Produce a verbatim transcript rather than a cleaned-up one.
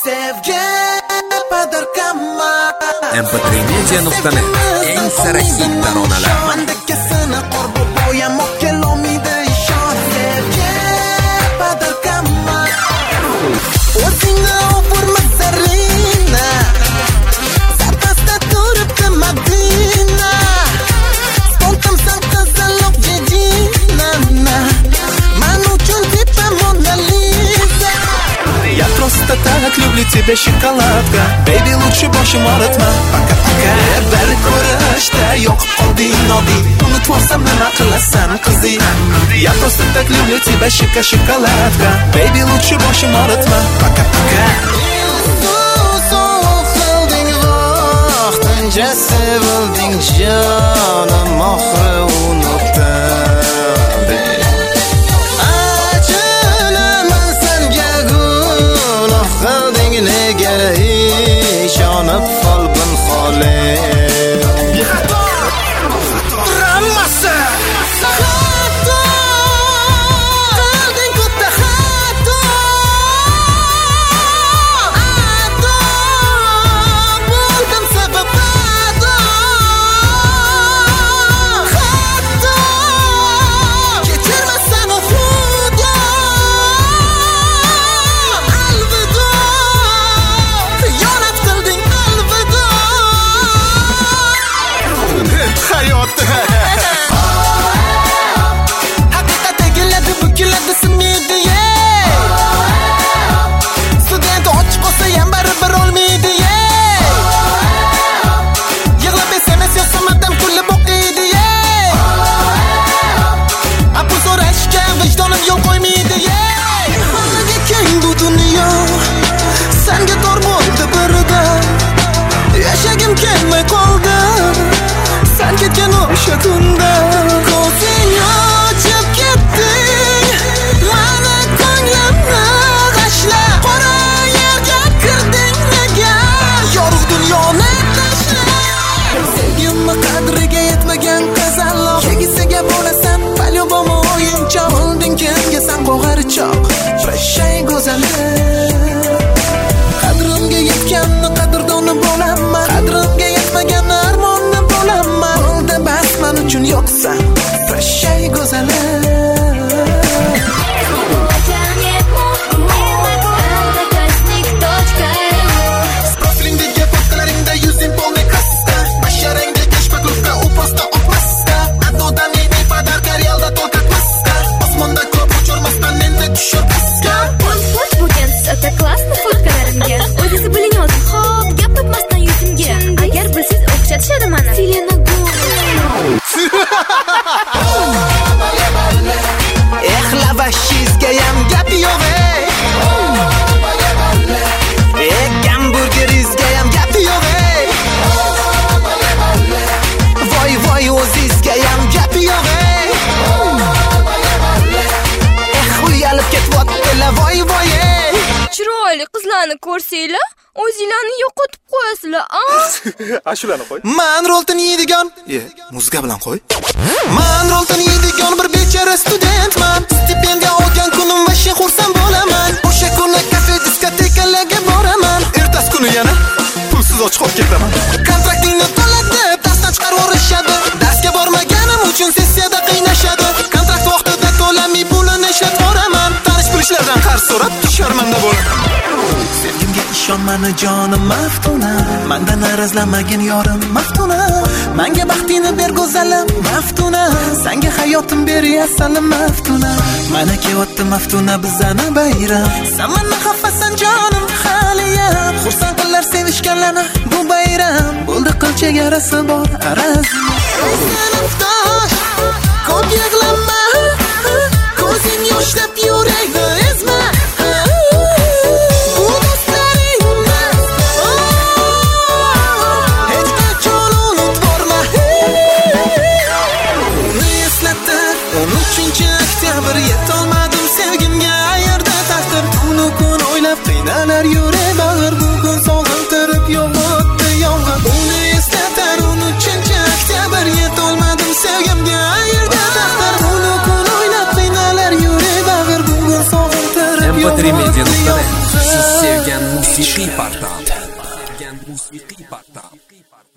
sevgi padarkama em p tre media nuqta net eng sara hit taronalar mandakasini qorbo bo'yamoq kelolmaydi ishon sevgi padarkama o'zingni ofurma zarina zapasda turibdi Madina spontamsan qizaloq jejina man uchun tipa Mona Lisa я просто так люблю тебя шоколадка baby лучше boshim og'ritma пока-пока bir ko'rishda yo'qib qolding noding unutmasam nima qilasan qizing я просто так люблю тебя шоколадка baby лучше boshim og'ritma пока-пока vaqtincha sevilding jonim oxiri unutdim achilaman senga gunoh qilding nega ishonib qolbin xolim Ramasa Xato Qilding katta xato Ato Bo'ldim sabab ato Xato Kechirmasam xudo Alvido Xiyonat qilding alvido Hayot Haqiqatga keladi bu keladi simidi Student ochiq olsa ham baribir olmaydi Yig'lab S M S yozsam odam kulib o'qiydi Apu so'rashga vijdonim yo'l qo'ymaydi Nimaga keng bu dunyo Senga tor bo'ldi birida Yashagim kelmay qoldi Sen ketgan o'sha kunda ko'zing ochib ketding Mani ko'nglimni g'ashlab qora yerga kirding nega Yorug' dunyoni tashlab Sevgimni qadriga yetmagan qizaloq Kegisiga bo'lasan по-любому o'yinchoq Bo'lding kimga san qo'g'arichoq Prashshay go'zalim Qadrimga yetganni qadrdoni bo'laman Qadrimga yetmagan armonni bo'laman Bo'ldi bas men uchun yo'qsan Prashshay go'zalim Profilingdagi fotolaringda yuzing полный красота Basharangdagi shpaklubka u posta opasta Одно не подарка realda только паста Osmonda ko'p uchirmasdan endi tushir pastga Post bo'lgan это классно fotkalarimga O'zingiz biling yozing Xo'p, gap topmasdan yuzimga Agar bilsiz o'xshatishadi mana Selena Gomez Eh lavashizga ham gap yo'q ey Eh gamburgerizga ham gap yo'q ey Voy voy o'zizga ham gap yo'q ey Eh uyalib ketyaptilar voy voy ey Chiroyli qizlarni ko'rsanglar o'zinglarni yo'qotib qo'yasizlar a? Ashulani qo'y. Man roltin yeydigan Ye, muzika bilan qo'y Man roltin yeydigan bir bechara studentman Stipendiya olgan kunim va shen xursand bo'laman O'sha kuni kafe diskotekalarga boraman Ertasi kuni yana pulsiz ochiq olib ketaman Kontraktingni to'la deb darsdan chiqarib yuborishadi Darsga bormaganim uchun sessiyada qiynashadi Kontrakt vaqtida to'lamay pulini ishlatib boraman Tanish bilishlardan qarz so'rab sharmanda bo'laman Sevgimga ishonmani jonim maftuna Mendan arazlamagin yorim maftuna Menga baxtingni ber go'zalim maftuna Senga hayotim ber yasalim maftuna Mana kelyapti maftuna bizani bayram Sen meni xafasan jonim haliyam Xursand qilar sevishganlarni bu bayram Bo'ldi qil chegarasi bor arazim Sinfdosh ko'p yig'lama Ko'zing yoshlab yurakni ezma uchinchi oktyabr yetolmadim sevgimga ayirdi taqdir Uni kun o'ylab qiynalar yurak bag'ir Bugun sog'intirib yo'g'otdi yomg'ir Uni eslatar uni uchinchi oktyabr yetolmadim sevgimga ayirdi taqdir Uni kun o'ylab qiynalar yurak bag'ir Bugun sog'intirib yo'g'otdi yomg'ir Siz sevgan musiqiy portal. Musiqiy portal.